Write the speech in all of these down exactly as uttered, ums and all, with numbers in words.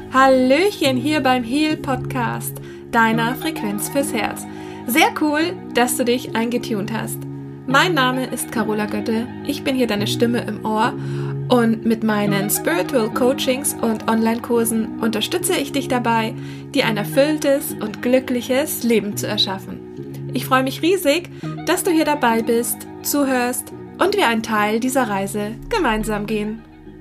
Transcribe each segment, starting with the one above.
Hallöchen hier beim Heal Podcast, deiner Frequenz fürs Herz. Sehr cool, dass du dich eingetunt hast. Mein Name ist Carola Götte, ich bin hier deine Stimme im Ohr und mit meinen Spiritual Coachings und Online-Kursen unterstütze ich dich dabei, dir ein erfülltes und glückliches Leben zu erschaffen. Ich freue mich riesig, dass du hier dabei bist, zuhörst und wir einen Teil dieser Reise gemeinsam gehen.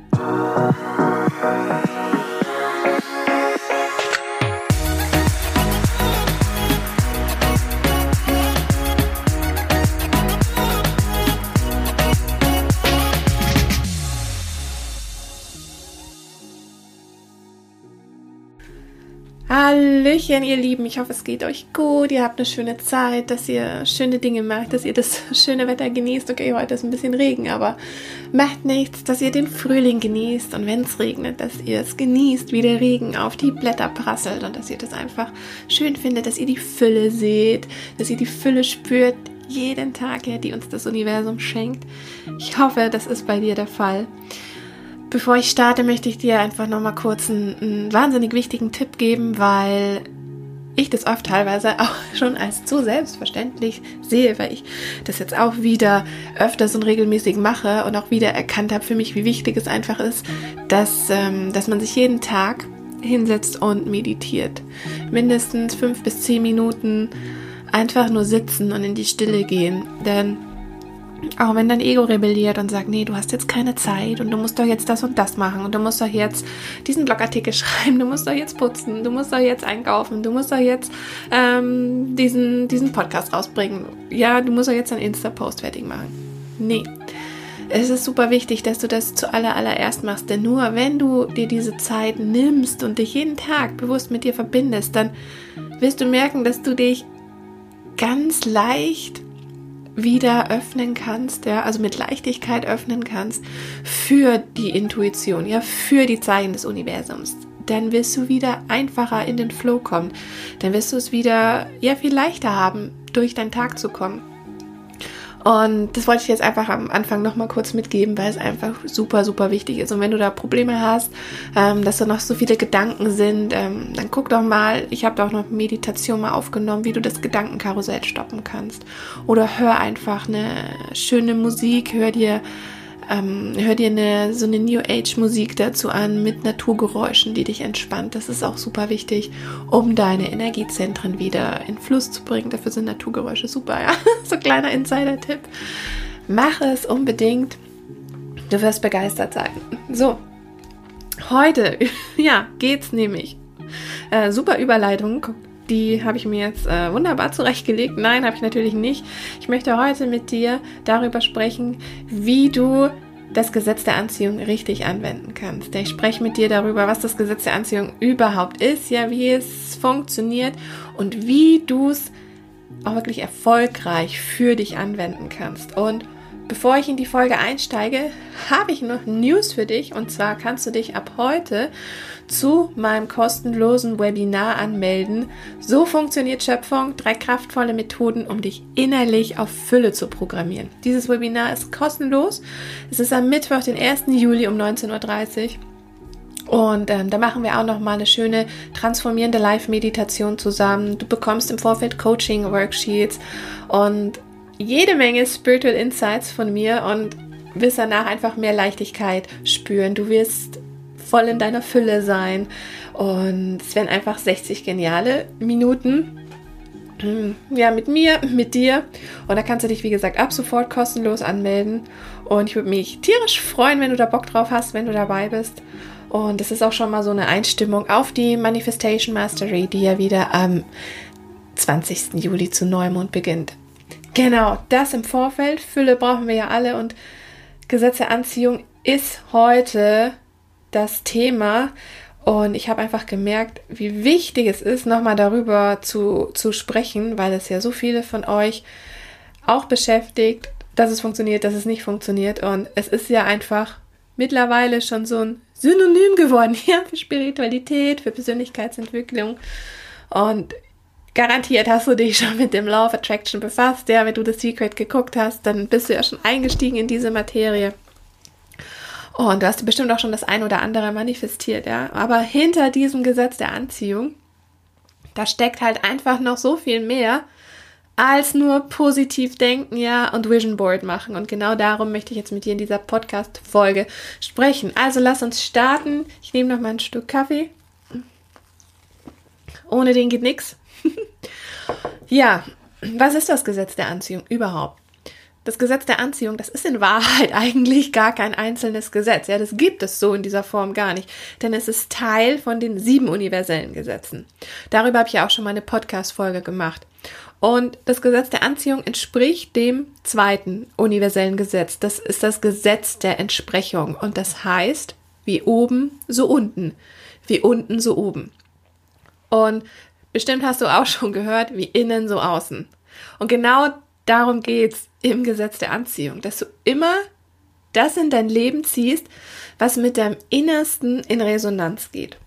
Hallöchen, ihr Lieben, ich hoffe, es geht euch gut, ihr habt eine schöne Zeit, dass ihr schöne Dinge macht, dass ihr das schöne Wetter genießt. Okay, heute ist ein bisschen Regen, aber macht nichts, dass ihr den Frühling genießt und wenn es regnet, dass ihr es genießt, wie der Regen auf die Blätter prasselt und dass ihr das einfach schön findet, dass ihr die Fülle seht, dass ihr die Fülle spürt, jeden Tag, ja, die uns das Universum schenkt. Ich hoffe, das ist bei dir der Fall. Bevor ich starte, möchte ich dir einfach nochmal kurz einen, einen wahnsinnig wichtigen Tipp geben, weil ich das oft teilweise auch schon als zu selbstverständlich sehe, weil ich das jetzt auch wieder öfters und regelmäßig mache und auch wieder erkannt habe für mich, wie wichtig es einfach ist, dass, ähm, dass man sich jeden Tag hinsetzt und meditiert. Mindestens fünf bis zehn Minuten einfach nur sitzen und in die Stille gehen, denn auch wenn dein Ego rebelliert und sagt, nee, du hast jetzt keine Zeit und du musst doch jetzt das und das machen und du musst doch jetzt diesen Blogartikel schreiben, du musst doch jetzt putzen, du musst doch jetzt einkaufen, du musst doch jetzt ähm, diesen, diesen Podcast rausbringen, ja, du musst doch jetzt einen Insta-Post fertig machen. Nee, es ist super wichtig, dass du das zuallererst allererst machst, denn nur wenn du dir diese Zeit nimmst und dich jeden Tag bewusst mit dir verbindest, dann wirst du merken, dass du dich ganz leicht wieder öffnen kannst, ja, also mit Leichtigkeit öffnen kannst für die Intuition, ja, für die Zeichen des Universums. Dann wirst du wieder einfacher in den Flow kommen. Dann wirst du es wieder, ja, viel leichter haben, durch deinen Tag zu kommen. Und das wollte ich jetzt einfach am Anfang nochmal kurz mitgeben, weil es einfach super, super wichtig ist. Und wenn du da Probleme hast, ähm, dass da noch so viele Gedanken sind, ähm, dann guck doch mal, ich habe da auch noch Meditation mal aufgenommen, wie du das Gedankenkarussell stoppen kannst. Oder hör einfach eine schöne Musik, hör dir, ähm, hör dir eine, so eine New Age Musik dazu an mit Naturgeräuschen, die dich entspannt. Das ist auch super wichtig, um deine Energiezentren wieder in Fluss zu bringen. Dafür sind Naturgeräusche super, ja. So kleiner Insider-Tipp. Mach es unbedingt. Du wirst begeistert sein. So, heute, ja, geht's nämlich. Äh, super Überleitung. Die habe ich mir jetzt äh, wunderbar zurechtgelegt. Nein, habe ich natürlich nicht. Ich möchte heute mit dir darüber sprechen, wie du das Gesetz der Anziehung richtig anwenden kannst. Ich spreche mit dir darüber, was das Gesetz der Anziehung überhaupt ist, ja, wie es funktioniert und wie du es auch wirklich erfolgreich für dich anwenden kannst. Und bevor ich in die Folge einsteige, habe ich noch News für dich. Und zwar kannst du dich ab heute zu meinem kostenlosen Webinar anmelden. So funktioniert Schöpfung, drei kraftvolle Methoden, um dich innerlich auf Fülle zu programmieren. Dieses Webinar ist kostenlos. Es ist am Mittwoch, den ersten Juli um neunzehn Uhr dreißig. Und ähm, da machen wir auch noch mal eine schöne transformierende Live-Meditation zusammen. Du bekommst im Vorfeld Coaching-Worksheets und jede Menge Spiritual Insights von mir und wirst danach einfach mehr Leichtigkeit spüren. Du wirst voll in deiner Fülle sein und es werden einfach sechzig geniale Minuten, ja, mit mir, mit dir, und da kannst du dich, wie gesagt, ab sofort kostenlos anmelden und ich würde mich tierisch freuen, wenn du da Bock drauf hast, wenn du dabei bist. Und das ist auch schon mal so eine Einstimmung auf die Manifestation Mastery, die ja wieder am zwanzigsten Juli zu Neumond beginnt. Genau, das im Vorfeld. Fülle brauchen wir ja alle und Gesetz der Anziehung ist heute das Thema. Und ich habe einfach gemerkt, wie wichtig es ist, nochmal darüber zu, zu sprechen, weil es ja so viele von euch auch beschäftigt, dass es funktioniert, dass es nicht funktioniert. Und es ist ja einfach mittlerweile schon so ein Synonym geworden, ja, für Spiritualität, für Persönlichkeitsentwicklung. Und garantiert hast du dich schon mit dem Law of Attraction befasst. Ja, wenn du The Secret geguckt hast, dann bist du ja schon eingestiegen in diese Materie. Oh, und du hast bestimmt auch schon das ein oder andere manifestiert, ja. Aber hinter diesem Gesetz der Anziehung, da steckt halt einfach noch so viel mehr als nur positiv denken, ja, und Vision Board machen. Und genau darum möchte ich jetzt mit dir in dieser Podcast-Folge sprechen. Also lass uns starten. Ich nehme noch mal ein Stück Kaffee. Ohne den geht nix. Ja, was ist das Gesetz der Anziehung überhaupt? Das Gesetz der Anziehung, das ist in Wahrheit eigentlich gar kein einzelnes Gesetz. Ja, das gibt es so in dieser Form gar nicht. Denn es ist Teil von den sieben universellen Gesetzen. Darüber habe ich ja auch schon mal eine Podcast-Folge gemacht. Und das Gesetz der Anziehung entspricht dem zweiten universellen Gesetz. Das ist das Gesetz der Entsprechung. Und das heißt, wie oben, so unten. Wie unten, so oben. Und bestimmt hast du auch schon gehört, wie innen, so außen. Und genau darum geht's im Gesetz der Anziehung, dass du immer das in dein Leben ziehst, was mit deinem Innersten in Resonanz geht.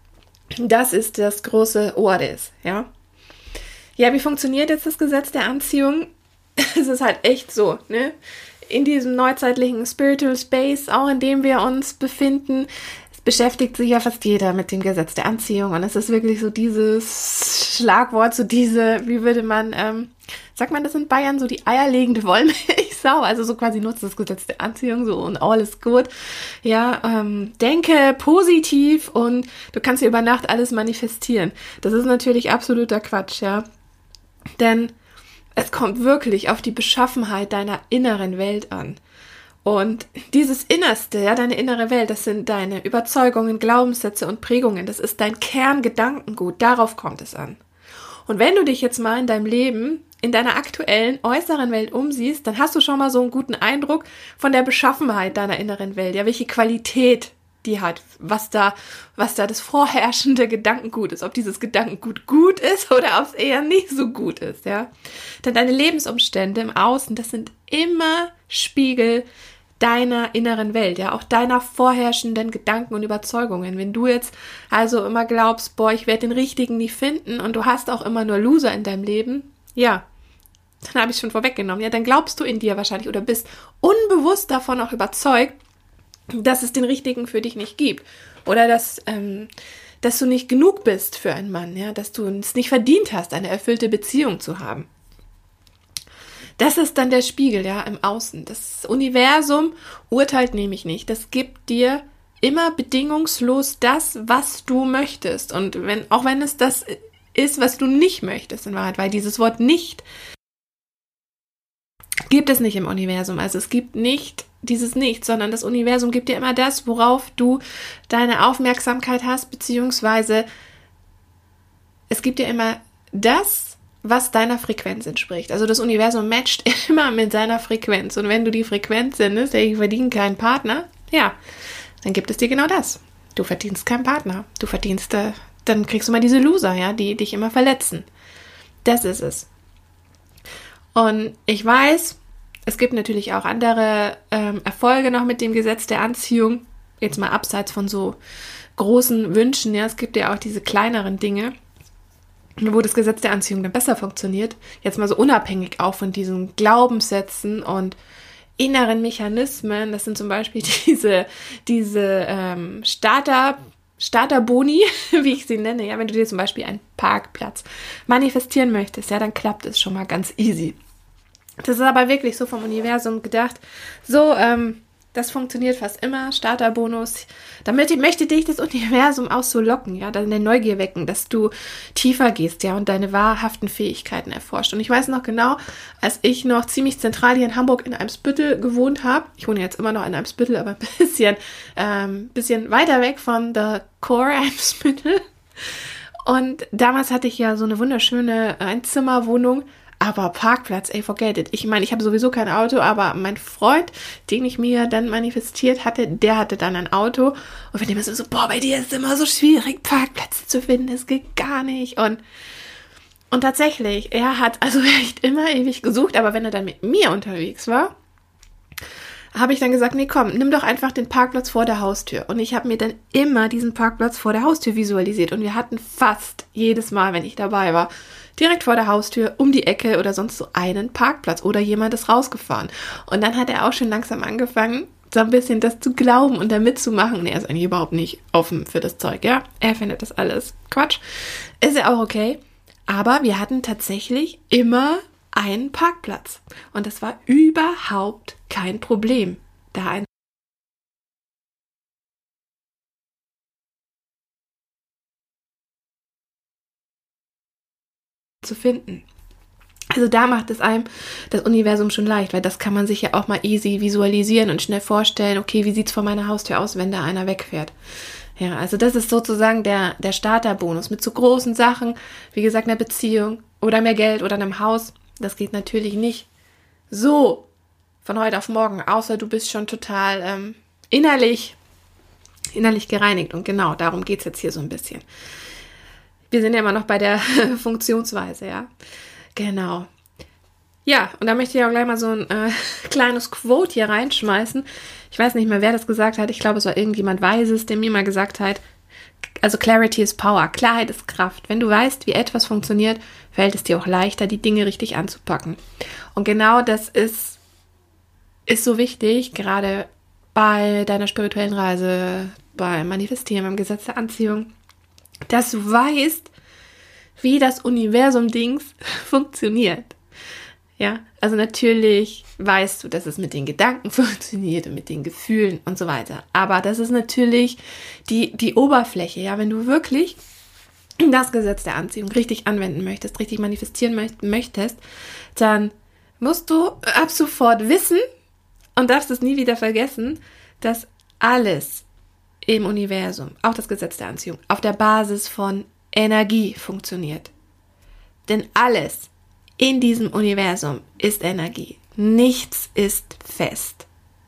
Das ist das große What is, ja. Ja, wie funktioniert jetzt das Gesetz der Anziehung? Es ist halt echt so, ne? In diesem neuzeitlichen Spiritual Space, auch in dem wir uns befinden, beschäftigt sich ja fast jeder mit dem Gesetz der Anziehung. Und es ist wirklich so dieses Schlagwort, so diese, wie würde man, ähm, sagt man das in Bayern, so die eierlegende Wollmilchsau, also so quasi nutzt das Gesetz der Anziehung so und all is good. Ja, ähm, denke positiv und du kannst dir über Nacht alles manifestieren. Das ist natürlich absoluter Quatsch, ja. Denn es kommt wirklich auf die Beschaffenheit deiner inneren Welt an. Und dieses Innerste, ja, deine innere Welt, das sind deine Überzeugungen, Glaubenssätze und Prägungen. Das ist dein Kerngedankengut. Darauf kommt es an. Und wenn du dich jetzt mal in deinem Leben, in deiner aktuellen äußeren Welt umsiehst, dann hast du schon mal so einen guten Eindruck von der Beschaffenheit deiner inneren Welt. Ja, welche Qualität die hat, was da, was da das vorherrschende Gedankengut ist. Ob dieses Gedankengut gut ist oder ob es eher nicht so gut ist, ja. Denn deine Lebensumstände im Außen, das sind immer Spiegel deiner inneren Welt, ja, auch deiner vorherrschenden Gedanken und Überzeugungen. Wenn du jetzt also immer glaubst, boah, ich werde den Richtigen nie finden und du hast auch immer nur Loser in deinem Leben, ja, dann habe ich schon vorweggenommen, ja, dann glaubst du in dir wahrscheinlich oder bist unbewusst davon auch überzeugt, dass es den Richtigen für dich nicht gibt oder dass, ähm, dass du nicht genug bist für einen Mann, ja, dass du es nicht verdient hast, eine erfüllte Beziehung zu haben. Das ist dann der Spiegel, ja, im Außen. Das Universum urteilt nämlich nicht. Das gibt dir immer bedingungslos das, was du möchtest. Und wenn, auch wenn es das ist, was du nicht möchtest, in Wahrheit, weil dieses Wort nicht gibt es nicht im Universum. Also es gibt nicht dieses Nichts, sondern das Universum gibt dir immer das, worauf du deine Aufmerksamkeit hast, beziehungsweise es gibt dir immer das, was deiner Frequenz entspricht. Also das Universum matcht immer mit seiner Frequenz. Und wenn du die Frequenz sendest, ich verdiene keinen Partner, ja, dann gibt es dir genau das. Du verdienst keinen Partner. Du verdienst, äh, dann kriegst du mal diese Loser, ja, die dich immer verletzen. Das ist es. Und ich weiß, es gibt natürlich auch andere ähm, Erfolge noch mit dem Gesetz der Anziehung. Jetzt mal abseits von so großen Wünschen, ja, es gibt ja auch diese kleineren Dinge, wo das Gesetz der Anziehung dann besser funktioniert, jetzt mal so unabhängig auch von diesen Glaubenssätzen und inneren Mechanismen, das sind zum Beispiel diese, diese ähm, Starter, Starterboni, wie ich sie nenne, ja, wenn du dir zum Beispiel einen Parkplatz manifestieren möchtest, ja, dann klappt es schon mal ganz easy. Das ist aber wirklich so vom Universum gedacht, so, ähm, das funktioniert fast immer, Starterbonus. Damit möchte dich das Universum auch so locken, ja, deine Neugier wecken, dass du tiefer gehst, ja, und deine wahrhaften Fähigkeiten erforscht. Und ich weiß noch genau, als ich noch ziemlich zentral hier in Hamburg in Eimsbüttel gewohnt habe, ich wohne jetzt immer noch in Eimsbüttel, aber ein bisschen, ähm, bisschen weiter weg von der Core Eimsbüttel. Und damals hatte ich ja so eine wunderschöne Einzimmerwohnung, aber Parkplatz, ey, forget it. Ich meine, ich habe sowieso kein Auto, aber mein Freund, den ich mir dann manifestiert hatte, der hatte dann ein Auto. Und wenn dem so, boah, bei dir ist es immer so schwierig, Parkplätze zu finden, das geht gar nicht. Und, und tatsächlich, er hat also echt immer ewig gesucht, aber wenn er dann mit mir unterwegs war, habe ich dann gesagt, nee, komm, nimm doch einfach den Parkplatz vor der Haustür. Und ich habe mir dann immer diesen Parkplatz vor der Haustür visualisiert. Und wir hatten fast jedes Mal, wenn ich dabei war, direkt vor der Haustür, um die Ecke oder sonst so einen Parkplatz oder jemand ist rausgefahren. Und dann hat er auch schon langsam angefangen, so ein bisschen das zu glauben und da mitzumachen. Und er ist eigentlich überhaupt nicht offen für das Zeug, ja. Er findet das alles Quatsch. Ist ja auch okay. Aber wir hatten tatsächlich immer einen Parkplatz. Und das war überhaupt kein Problem, da ein zu finden. Also da macht es einem das Universum schon leicht, weil das kann man sich ja auch mal easy visualisieren und schnell vorstellen, okay, wie sieht es vor meiner Haustür aus, wenn da einer wegfährt. Ja, also das ist sozusagen der, der Starterbonus mit so großen Sachen, wie gesagt, einer Beziehung oder mehr Geld oder einem Haus. Das geht natürlich nicht so von heute auf morgen, außer du bist schon total ähm, innerlich, innerlich gereinigt. Und genau, darum geht es jetzt hier so ein bisschen. Wir sind ja immer noch bei der Funktionsweise, ja. Genau. Ja, und da möchte ich auch gleich mal so ein äh, kleines Quote hier reinschmeißen. Ich weiß nicht mehr, wer das gesagt hat. Ich glaube, es war irgendjemand Weises, der mir mal gesagt hat, also Clarity is Power, Klarheit ist Kraft. Wenn du weißt, wie etwas funktioniert, fällt es dir auch leichter, die Dinge richtig anzupacken. Und genau das ist, ist so wichtig, gerade bei deiner spirituellen Reise, beim Manifestieren, beim Gesetz der Anziehung, dass du weißt, wie das Universum-Dings funktioniert. Ja, also natürlich weißt du, dass es mit den Gedanken funktioniert und mit den Gefühlen und so weiter. Aber das ist natürlich die, die Oberfläche. Ja, wenn du wirklich das Gesetz der Anziehung richtig anwenden möchtest, richtig manifestieren möcht- möchtest, dann musst du ab sofort wissen und darfst es nie wieder vergessen, dass alles im Universum, auch das Gesetz der Anziehung, auf der Basis von Energie funktioniert. Denn alles in diesem Universum ist Energie. Nichts ist fest.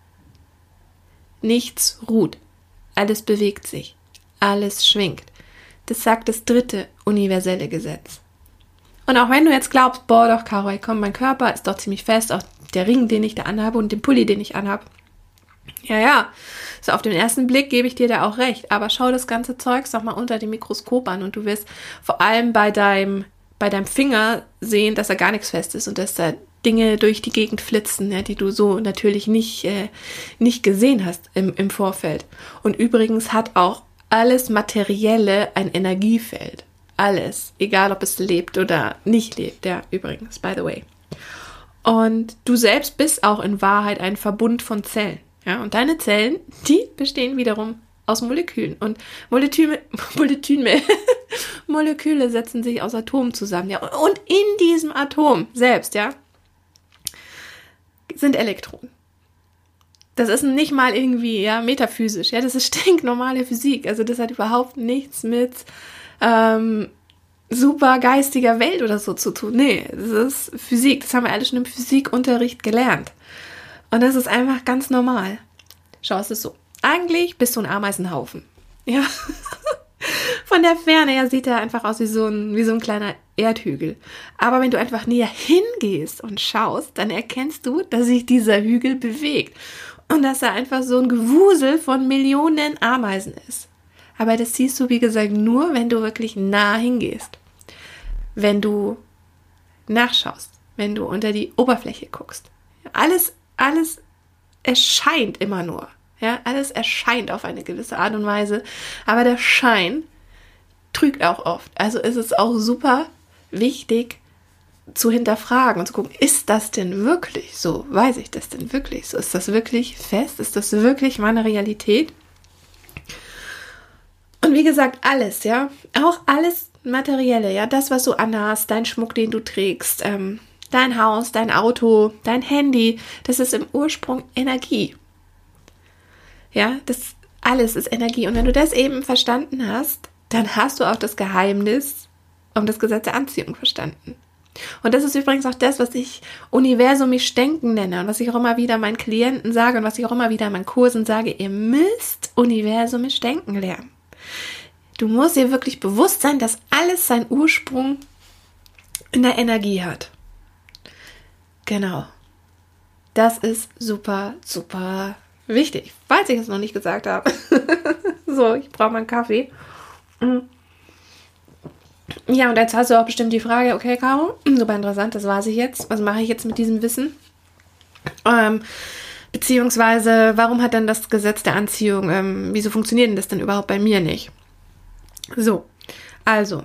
Nichts ruht. Alles bewegt sich. Alles schwingt. Das sagt das dritte universelle Gesetz. Und auch wenn du jetzt glaubst, boah doch, Caro, komm, mein Körper ist doch ziemlich fest, auch der Ring, den ich da anhabe und den Pulli, den ich anhabe. Ja, ja, so auf den ersten Blick gebe ich dir da auch recht, aber schau das ganze Zeugs doch mal unter dem Mikroskop an und du wirst vor allem bei deinem, bei deinem Finger sehen, dass da gar nichts fest ist und dass da Dinge durch die Gegend flitzen, ja, die du so natürlich nicht, äh, nicht gesehen hast im, im Vorfeld. Und übrigens hat auch alles Materielle ein Energiefeld. Alles, egal ob es lebt oder nicht lebt, ja, übrigens, by the way. Und du selbst bist auch in Wahrheit ein Verbund von Zellen. Ja, und deine Zellen, die bestehen wiederum aus Molekülen. Und Moleküle, Moleküle, Moleküle setzen sich aus Atomen zusammen. Ja, und in diesem Atom selbst, ja, sind Elektronen. Das ist nicht mal irgendwie, ja, metaphysisch. Ja, das ist stinknormale Physik. Also das hat überhaupt nichts mit ähm, super geistiger Welt oder so zu tun. Nee, das ist Physik. Das haben wir alle schon im Physikunterricht gelernt. Und das ist einfach ganz normal. Schau, es ist so. Eigentlich bist du ein Ameisenhaufen. Ja. Von der Ferne her sieht er einfach aus wie so ein, wie so ein kleiner Erdhügel. Aber wenn du einfach näher hingehst und schaust, dann erkennst du, dass sich dieser Hügel bewegt. Und dass er einfach so ein Gewusel von Millionen Ameisen ist. Aber das siehst du, wie gesagt, nur, wenn du wirklich nah hingehst. Wenn du nachschaust. Wenn du unter die Oberfläche guckst. Alles Alles erscheint immer nur. Ja, alles erscheint auf eine gewisse Art und Weise. Aber der Schein trügt auch oft. Also ist es auch super wichtig zu hinterfragen und zu gucken, ist das denn wirklich so? Weiß ich das denn wirklich so? Ist das wirklich fest? Ist das wirklich meine Realität? Und wie gesagt, alles, ja. Auch alles Materielle, ja. Das, was du anhast, dein Schmuck, den du trägst, ähm, dein Haus, dein Auto, dein Handy, das ist im Ursprung Energie. Ja, das alles ist Energie. Und wenn du das eben verstanden hast, dann hast du auch das Geheimnis um das Gesetz der Anziehung verstanden. Und das ist übrigens auch das, was ich universumisch denken nenne und was ich auch immer wieder meinen Klienten sage und was ich auch immer wieder in meinen Kursen sage, ihr müsst universumisch denken lernen. Du musst dir wirklich bewusst sein, dass alles seinen Ursprung in der Energie hat. Genau. Das ist super, super wichtig, falls ich es noch nicht gesagt habe. So, ich brauche mal einen Kaffee. Ja, und jetzt hast du auch bestimmt die Frage, okay, Caro, super interessant, das weiß ich jetzt. Was mache ich jetzt mit diesem Wissen? Ähm, Beziehungsweise, warum hat dann das Gesetz der Anziehung, ähm, wieso funktioniert denn das denn überhaupt bei mir nicht? So, also,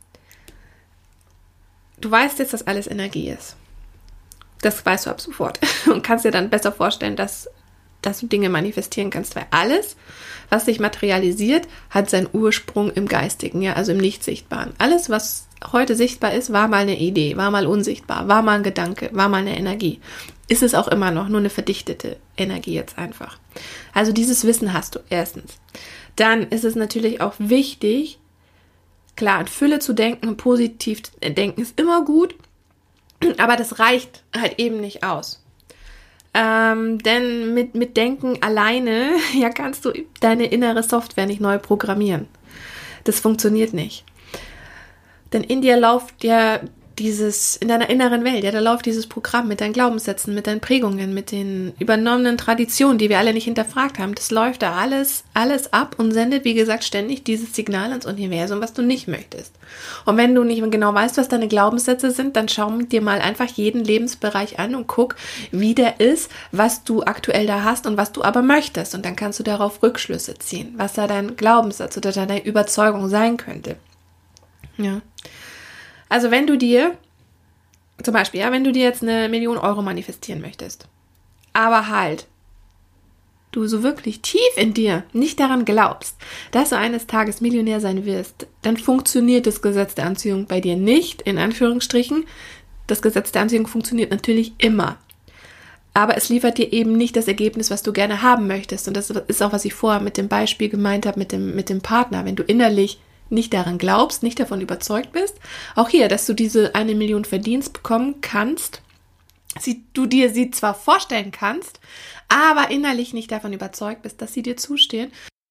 du weißt jetzt, dass alles Energie ist. Das weißt du ab sofort und kannst dir dann besser vorstellen, dass, dass du Dinge manifestieren kannst, weil alles, was sich materialisiert, hat seinen Ursprung im Geistigen, ja, also im Nicht-Sichtbaren. Alles, was heute sichtbar ist, war mal eine Idee, war mal unsichtbar, war mal ein Gedanke, war mal eine Energie. Ist es auch immer noch, nur eine verdichtete Energie jetzt einfach. Also dieses Wissen hast du erstens. Dann ist es natürlich auch wichtig, klar, in Fülle zu denken und positiv denken ist immer gut, aber das reicht halt eben nicht aus. Ähm, denn mit, mit Denken alleine, ja, kannst du deine innere Software nicht neu programmieren. Das funktioniert nicht. Denn in dir läuft ja dieses, in deiner inneren Welt, ja, da läuft dieses Programm mit deinen Glaubenssätzen, mit deinen Prägungen, mit den übernommenen Traditionen, die wir alle nicht hinterfragt haben. Das läuft da alles, alles ab und sendet, wie gesagt, ständig dieses Signal ins Universum, was du nicht möchtest. Und wenn du nicht mehr genau weißt, was deine Glaubenssätze sind, dann schau dir mal einfach jeden Lebensbereich an und guck, wie der ist, was du aktuell da hast und was du aber möchtest. Und dann kannst du darauf Rückschlüsse ziehen, was da dein Glaubenssatz oder deine Überzeugung sein könnte. Ja. Also wenn du dir, zum Beispiel, ja, wenn du dir jetzt eine Million Euro manifestieren möchtest, aber halt, du so wirklich tief in dir nicht daran glaubst, dass du eines Tages Millionär sein wirst, dann funktioniert das Gesetz der Anziehung bei dir nicht, in Anführungsstrichen. Das Gesetz der Anziehung funktioniert natürlich immer. Aber es liefert dir eben nicht das Ergebnis, was du gerne haben möchtest. Und das ist auch, was ich vorher mit dem Beispiel gemeint habe, mit dem, mit dem Partner. Wenn du innerlich nicht daran glaubst, nicht davon überzeugt bist, auch hier, dass du diese eine Million Verdienst bekommen kannst, sie, du dir sie zwar vorstellen kannst, aber innerlich nicht davon überzeugt bist, dass sie dir zustehen,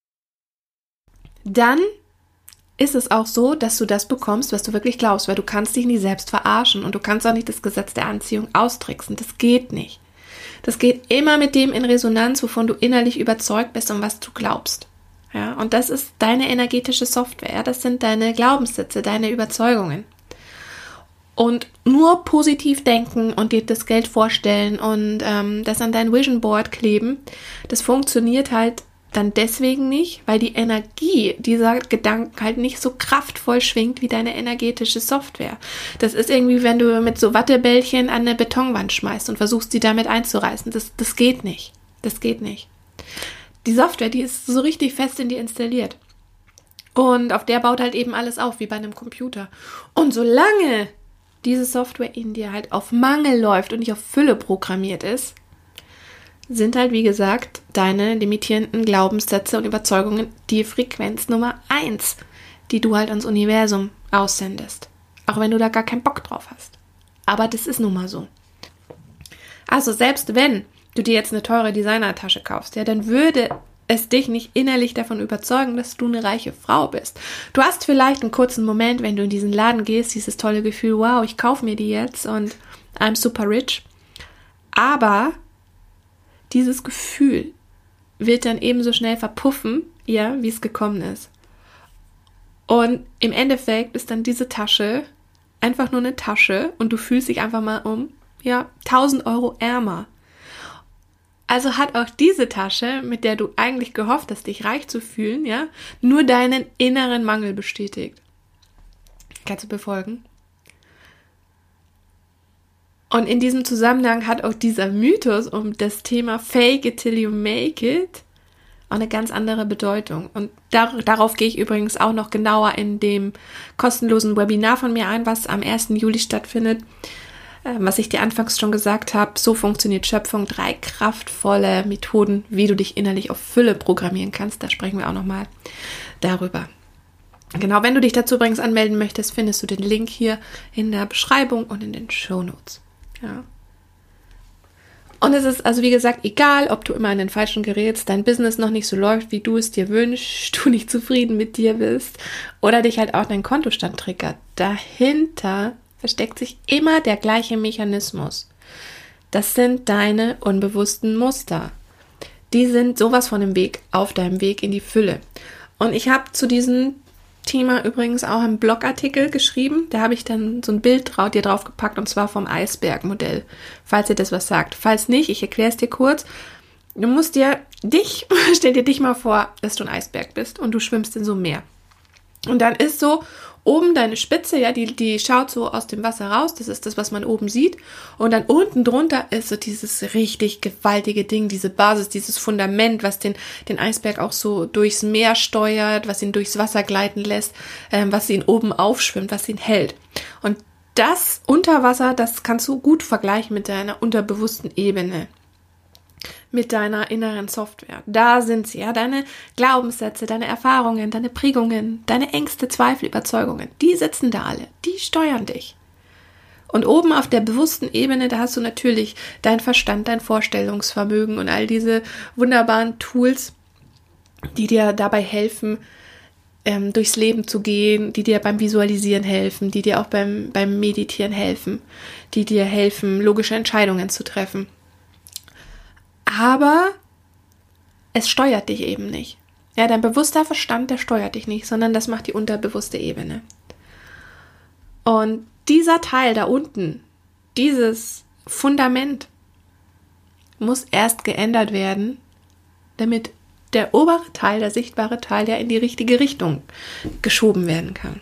dann ist es auch so, dass du das bekommst, was du wirklich glaubst, weil du kannst dich nicht selbst verarschen und du kannst auch nicht das Gesetz der Anziehung austricksen. Das geht nicht. Das geht immer mit dem in Resonanz, wovon du innerlich überzeugt bist und was du glaubst. Ja, und das ist deine energetische Software, das sind deine Glaubenssätze, deine Überzeugungen. Und nur positiv denken und dir das Geld vorstellen und ähm, das an dein Vision Board kleben, das funktioniert halt dann deswegen nicht, weil die Energie dieser Gedanken halt nicht so kraftvoll schwingt wie deine energetische Software. Das ist irgendwie, wenn du mit so Wattebällchen an eine Betonwand schmeißt und versuchst, sie damit einzureißen. Das, das geht nicht. Das geht nicht. Die Software, die ist so richtig fest in dir installiert. Und auf der baut halt eben alles auf, wie bei einem Computer. Und solange diese Software in dir halt auf Mangel läuft und nicht auf Fülle programmiert ist, sind halt, wie gesagt, deine limitierenden Glaubenssätze und Überzeugungen die Frequenz Nummer eins, die du halt ans Universum aussendest. Auch wenn du da gar keinen Bock drauf hast. Aber das ist nun mal so. Also selbst wenn du dir jetzt eine teure Designertasche kaufst, ja, dann würde es dich nicht innerlich davon überzeugen, dass du eine reiche Frau bist. Du hast vielleicht einen kurzen Moment, wenn du in diesen Laden gehst, dieses tolle Gefühl, wow, ich kaufe mir die jetzt und I'm super rich. Aber dieses Gefühl wird dann ebenso schnell verpuffen, ja, wie es gekommen ist. Und im Endeffekt ist dann diese Tasche einfach nur eine Tasche und du fühlst dich einfach mal um, ja, tausend Euro ärmer. Also hat auch diese Tasche, mit der du eigentlich gehofft hast, dich reich zu fühlen, ja, nur deinen inneren Mangel bestätigt. Kannst du befolgen? Und in diesem Zusammenhang hat auch dieser Mythos um das Thema Fake it till you make it auch eine ganz andere Bedeutung. Und dar- darauf gehe ich übrigens auch noch genauer in dem kostenlosen Webinar von mir ein, was am ersten Juli stattfindet. Was ich dir anfangs schon gesagt habe, so funktioniert Schöpfung, drei kraftvolle Methoden, wie du dich innerlich auf Fülle programmieren kannst. Da sprechen wir auch nochmal darüber. Genau, wenn du dich dazu übrigens anmelden möchtest, findest du den Link hier in der Beschreibung und in den Shownotes. Ja. Und es ist also wie gesagt egal, ob du immer an den Falschen gerätst, dein Business noch nicht so läuft, wie du es dir wünschst, du nicht zufrieden mit dir bist oder dich halt auch dein Kontostand triggert. Dahinter versteckt sich immer der gleiche Mechanismus. Das sind deine unbewussten Muster. Die sind sowas von dem Weg auf deinem Weg in die Fülle. Und ich habe zu diesem Thema übrigens auch einen Blogartikel geschrieben. Da habe ich dann so ein Bild drauf, dir drauf gepackt und zwar vom Eisbergmodell, falls ihr das was sagt. Falls nicht, ich erkläre es dir kurz. Du musst dir dich, stell dir dich mal vor, dass du ein Eisberg bist und du schwimmst in so einem Meer. Und dann ist so oben deine Spitze, ja, die, die schaut so aus dem Wasser raus, das ist das, was man oben sieht. Und dann unten drunter ist so dieses richtig gewaltige Ding, diese Basis, dieses Fundament, was den, den Eisberg auch so durchs Meer steuert, was ihn durchs Wasser gleiten lässt, ähm, was ihn oben aufschwimmt, was ihn hält. Und das Unterwasser, das kannst du gut vergleichen mit deiner unterbewussten Ebene, mit deiner inneren Software. Da sind sie, ja, deine Glaubenssätze, deine Erfahrungen, deine Prägungen, deine Ängste, Zweifel, Überzeugungen, die sitzen da alle, die steuern dich. Und oben auf der bewussten Ebene, da hast du natürlich dein Verstand, dein Vorstellungsvermögen und all diese wunderbaren Tools, die dir dabei helfen, ähm, durchs Leben zu gehen, die dir beim Visualisieren helfen, die dir auch beim, beim Meditieren helfen, die dir helfen, logische Entscheidungen zu treffen. Aber es steuert dich eben nicht. Ja, dein bewusster Verstand, der steuert dich nicht, sondern das macht die unterbewusste Ebene. Und dieser Teil da unten, dieses Fundament, muss erst geändert werden, damit der obere Teil, der sichtbare Teil, ja in die richtige Richtung geschoben werden kann.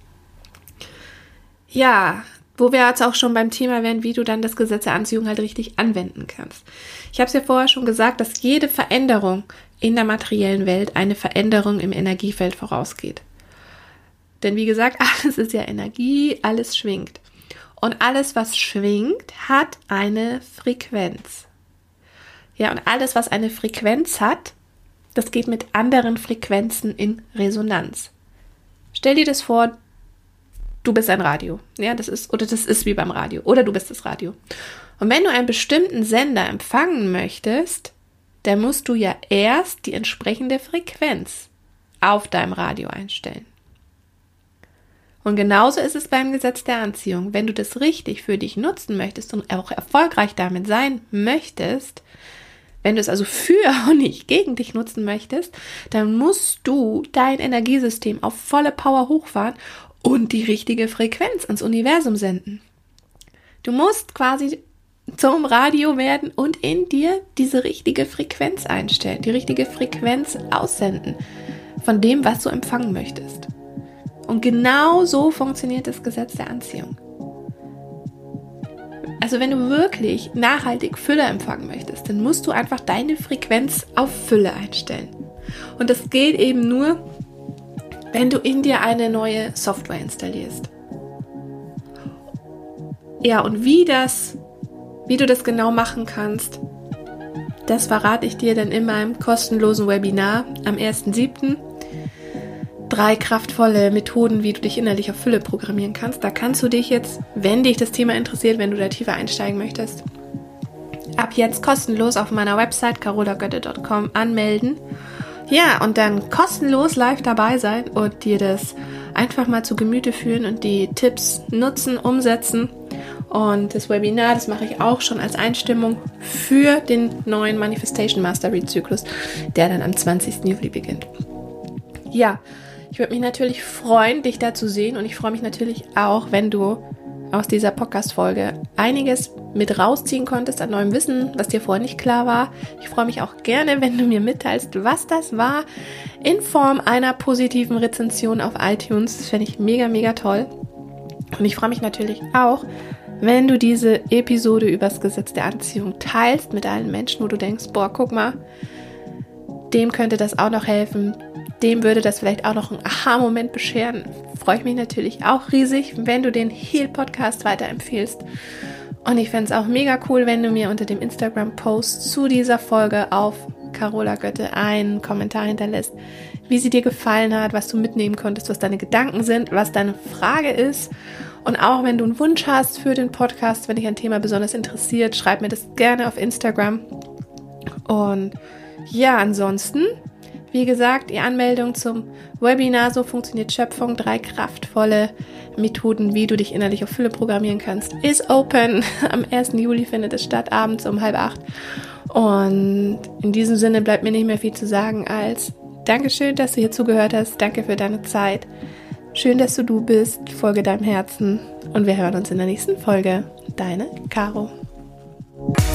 Ja, wo wir jetzt auch schon beim Thema wären, wie du dann das Gesetz der Anziehung halt richtig anwenden kannst. Ich habe es ja vorher schon gesagt, dass jede Veränderung in der materiellen Welt eine Veränderung im Energiefeld vorausgeht. Denn wie gesagt, alles ist ja Energie, alles schwingt. Und alles, was schwingt, hat eine Frequenz. Ja, und alles, was eine Frequenz hat, das geht mit anderen Frequenzen in Resonanz. Stell dir das vor, du bist ein Radio, ja, das ist, oder das ist wie beim Radio, oder du bist das Radio. Und wenn du einen bestimmten Sender empfangen möchtest, dann musst du ja erst die entsprechende Frequenz auf deinem Radio einstellen. Und genauso ist es beim Gesetz der Anziehung. Wenn du das richtig für dich nutzen möchtest und auch erfolgreich damit sein möchtest, wenn du es also für und nicht gegen dich nutzen möchtest, dann musst du dein Energiesystem auf volle Power hochfahren und die richtige Frequenz ans Universum senden. Du musst quasi zum Radio werden und in dir diese richtige Frequenz einstellen, die richtige Frequenz aussenden von dem, was du empfangen möchtest. Und genau so funktioniert das Gesetz der Anziehung. Also wenn du wirklich nachhaltig Fülle empfangen möchtest, dann musst du einfach deine Frequenz auf Fülle einstellen. Und das geht eben nur, wenn du in dir eine neue Software installierst. Ja, und wie das, wie du das genau machen kannst, das verrate ich dir dann in meinem kostenlosen Webinar am ersten siebten Drei kraftvolle Methoden, wie du dich innerlich auf Fülle programmieren kannst. Da kannst du dich jetzt, wenn dich das Thema interessiert, wenn du da tiefer einsteigen möchtest, ab jetzt kostenlos auf meiner Website carola götte punkt com anmelden. Ja, und dann kostenlos live dabei sein und dir das einfach mal zu Gemüte führen und die Tipps nutzen, umsetzen. Und das Webinar, das mache ich auch schon als Einstimmung für den neuen Manifestation Mastery Zyklus, der dann am zwanzigsten Juli beginnt. Ja, ich würde mich natürlich freuen, dich da zu sehen, und ich freue mich natürlich auch, wenn du aus dieser Podcast-Folge einiges mit rausziehen konntest an neuem Wissen, was dir vorher nicht klar war. Ich freue mich auch gerne, wenn du mir mitteilst, was das war, in Form einer positiven Rezension auf iTunes. Das fände ich mega, mega toll. Und ich freue mich natürlich auch, wenn du diese Episode über das Gesetz der Anziehung teilst mit allen Menschen, wo du denkst, boah, guck mal, dem könnte das auch noch helfen, dem würde das vielleicht auch noch einen Aha-Moment bescheren. Freue ich mich natürlich auch riesig, wenn du den Heal-Podcast weiterempfiehlst. Und ich fände es auch mega cool, wenn du mir unter dem Instagram-Post zu dieser Folge auf Carola Götte einen Kommentar hinterlässt, wie sie dir gefallen hat, was du mitnehmen konntest, was deine Gedanken sind, was deine Frage ist. Und auch wenn du einen Wunsch hast für den Podcast, wenn dich ein Thema besonders interessiert, schreib mir das gerne auf Instagram. Und ja, ansonsten, wie gesagt, die Anmeldung zum Webinar So funktioniert Schöpfung, drei kraftvolle Methoden, wie du dich innerlich auf Fülle programmieren kannst, ist open. Am ersten Juli findet es statt, abends um halb acht. Und in diesem Sinne bleibt mir nicht mehr viel zu sagen als Dankeschön, dass du hier zugehört hast. Danke für deine Zeit. Schön, dass du du bist. Folge deinem Herzen. Und wir hören uns in der nächsten Folge. Deine Caro.